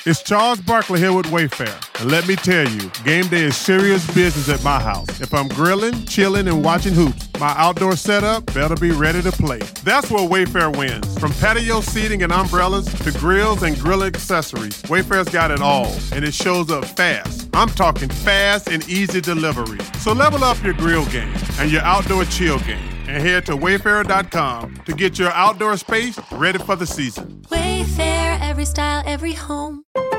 It's Charles Barkley here with Wayfair. And let me tell you, game day is serious business at my house. If I'm grilling, chilling, and watching hoops, my outdoor setup better be ready to play. That's where Wayfair wins. From patio seating and umbrellas to grills and grill accessories, Wayfair's got it all, and it shows up fast. I'm talking fast and easy delivery. So level up your grill game and your outdoor chill game, and head to Wayfair.com to get your outdoor space ready for the season. Wayfair, every style, every home.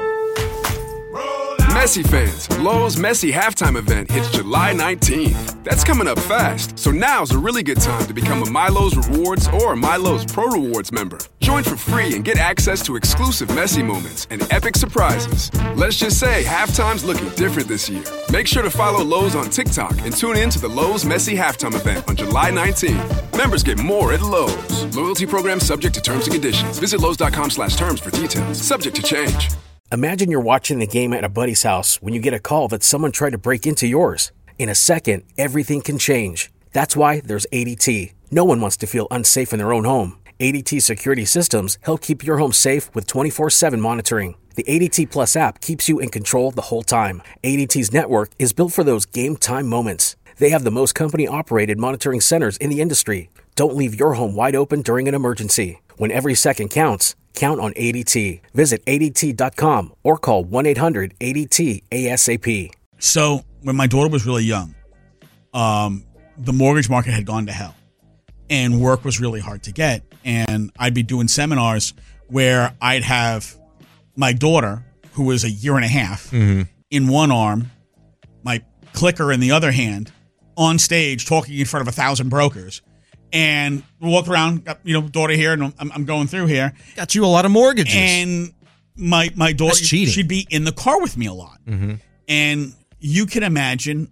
Messi fans, Lowe's Messi halftime event hits July 19th. That's coming up fast, so now's a really good time to become a MyLowe's Rewards or MyLowe's Pro Rewards member. Join for free and get access to exclusive Messi moments and epic surprises. Let's just say halftime's looking different this year. Make sure to follow Lowe's on TikTok and tune in to the Lowe's Messi halftime event on July 19th. Members get more at Lowe's. Loyalty program subject to terms and conditions. Visit Lowe's.com/terms for details. Subject to change. Imagine you're watching the game at a buddy's house when you get a call that someone tried to break into yours. In a second, everything can change. That's why there's ADT. No one wants to feel unsafe in their own home. ADT security systems help keep your home safe with 24/7 monitoring. The ADT Plus app keeps you in control the whole time. ADT's network is built for those game time moments. They have the most company-operated monitoring centers in the industry. Don't leave your home wide open during an emergency. When every second counts, count on ADT. Visit ADT.com or call 1-800-ADT-ASAP. So when my daughter was really young, the mortgage market had gone to hell and work was really hard to get. And I'd be doing seminars where I'd have my daughter, who was a year and a half, in one arm, my clicker in the other hand, on stage talking in front of 1,000 brokers. And walked around, got, daughter here, and I'm going through here. Got you a lot of mortgages. And my daughter, she'd be in the car with me a lot. Mm-hmm. And you can imagine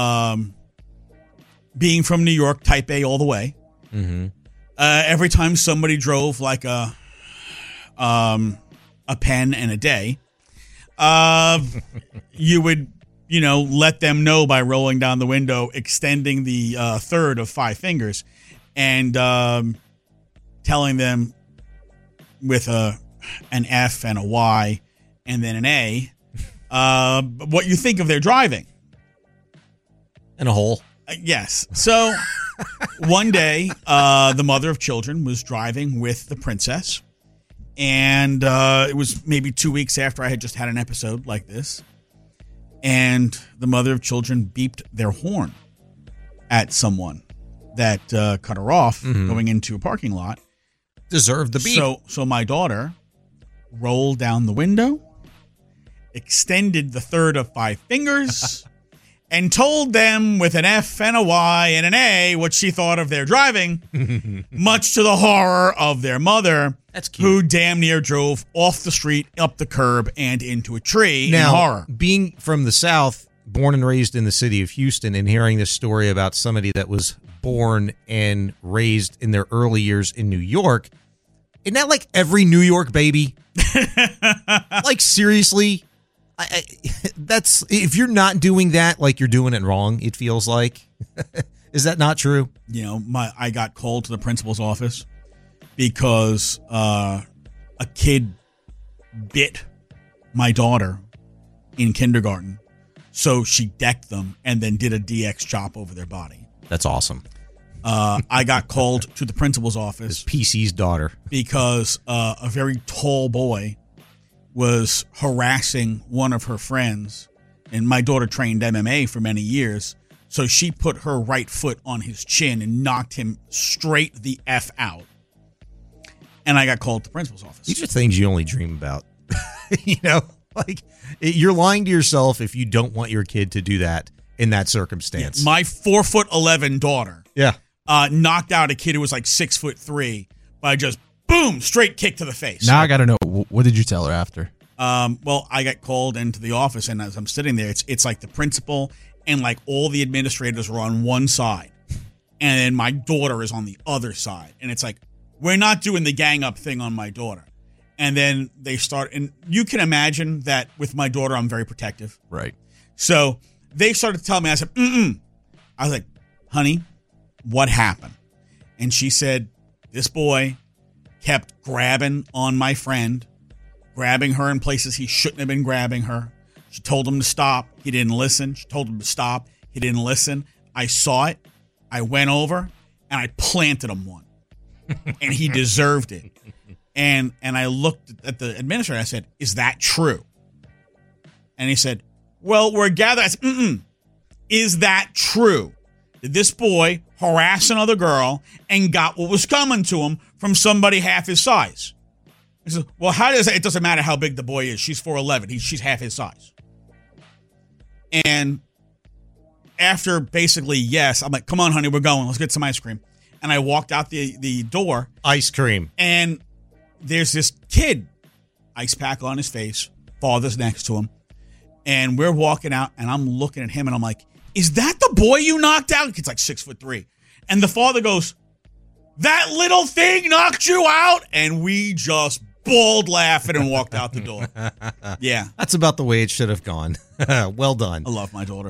being from New York, type A all the way. Mm-hmm. Every time somebody drove like a pen and a day, you would, let them know by rolling down the window, extending the third of five fingers, and telling them with an F and a Y and then an A what you think of their driving. And a hole. Yes. So one day, the mother of children was driving with the princess, and it was maybe 2 weeks after I had just had an episode like this, and the mother of children beeped their horn at someone that cut her off going into a parking lot. Deserved the beep. So my daughter rolled down the window, extended the third of five fingers, and told them with an F and a Y and an A what she thought of their driving, much to the horror of their mother. That's cute. Who damn near drove off the street, up the curb, and into a tree now, in horror. Being from the South, born and raised in the city of Houston, and hearing this story about somebody that was born and raised in their early years in New York, isn't that like every New York baby? Like, seriously? That's, if you're not doing that, like, you're doing it wrong, it feels like. Is that not true? I got called to the principal's office because a kid bit my daughter in kindergarten. So she decked them and then did a DX chop over their body. That's awesome. I got called to the principal's office. PC's daughter. Because a very tall boy was harassing one of her friends. And my daughter trained MMA for many years. So she put her right foot on his chin and knocked him straight the F out. And I got called to the principal's office. These are things you only dream about. Like, you're lying to yourself if you don't want your kid to do that in that circumstance. My 4'11" daughter. Yeah. Knocked out a kid who was like 6'3" by just boom, straight kick to the face. Now I got to know, what did you tell her after? Well, I got called into the office, and as I'm sitting there, it's like the principal and like all the administrators are on one side, and then my daughter is on the other side, and it's like, we're not doing the gang up thing on my daughter. And then they start, and you can imagine that with my daughter, I'm very protective. Right. So they started to tell me, I said, I was like, honey, what happened? And she said, this boy kept grabbing on my friend, grabbing her in places he shouldn't have been grabbing her. She told him to stop. He didn't listen. She told him to stop. He didn't listen. I saw it. I went over and I planted him one. And he deserved it. And I looked at the administrator. I said, is that true? And he said, well, we're gathered. I said, is that true? Did this boy harass another girl and got what was coming to him from somebody half his size? He said, well, how does it doesn't matter how big the boy is. She's 4'11". She's half his size. And after basically yes, I'm like, come on, honey, we're going. Let's get some ice cream. And I walked out the door. Ice cream. And there's this kid, ice pack on his face, father's next to him. And we're walking out, and I'm looking at him, and I'm like, is that the boy you knocked out? The kid's like 6'3". And the father goes, that little thing knocked you out? And we just bawled laughing and walked out the door. Yeah. That's about the way it should have gone. Well done. I love my daughter.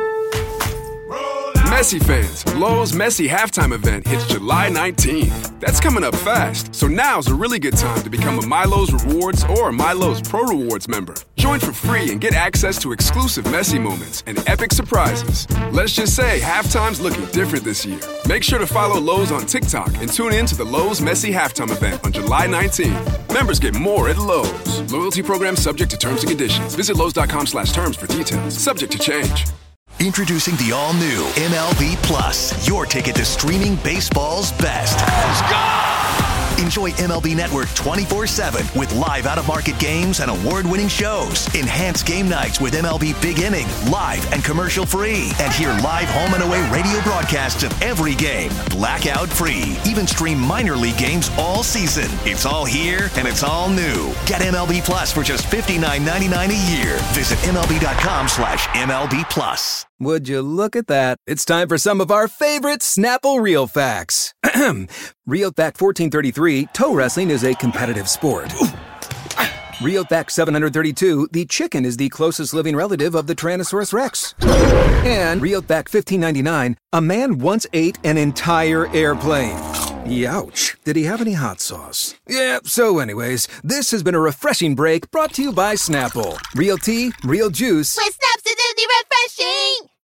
Messi fans, Lowe's Messi halftime event hits July 19th. That's coming up fast, so now's a really good time to become a MyLowe's Rewards or MyLowe's Pro Rewards member. Join for free and get access to exclusive Messi moments and epic surprises. Let's just say halftime's looking different this year. Make sure to follow Lowe's on TikTok and tune in to the Lowe's Messi halftime event on July 19th. Members get more at Lowe's. Loyalty program subject to terms and conditions. Visit Lowe's.com/terms for details. Subject to change. Introducing the all-new MLB Plus, your ticket to streaming baseball's best. Let's go! Enjoy MLB Network 24/7 with live out-of-market games and award-winning shows. Enhance game nights with MLB Big Inning, live and commercial-free. And hear live home and away radio broadcasts of every game, blackout-free. Even stream minor league games all season. It's all here and it's all new. Get MLB Plus for just $59.99 a year. Visit MLB.com/MLB Plus. Would you look at that? It's time for some of our favorite Snapple Real Facts. Real Fact 1433, toe wrestling is a competitive sport. Real Fact 732, the chicken is the closest living relative of the Tyrannosaurus Rex. And Real Fact 1599, a man once ate an entire airplane. Youch. Did he have any hot sauce? Yeah, so anyways, this has been a refreshing break brought to you by Snapple. Real tea, real juice. With Snap's acidity refreshing!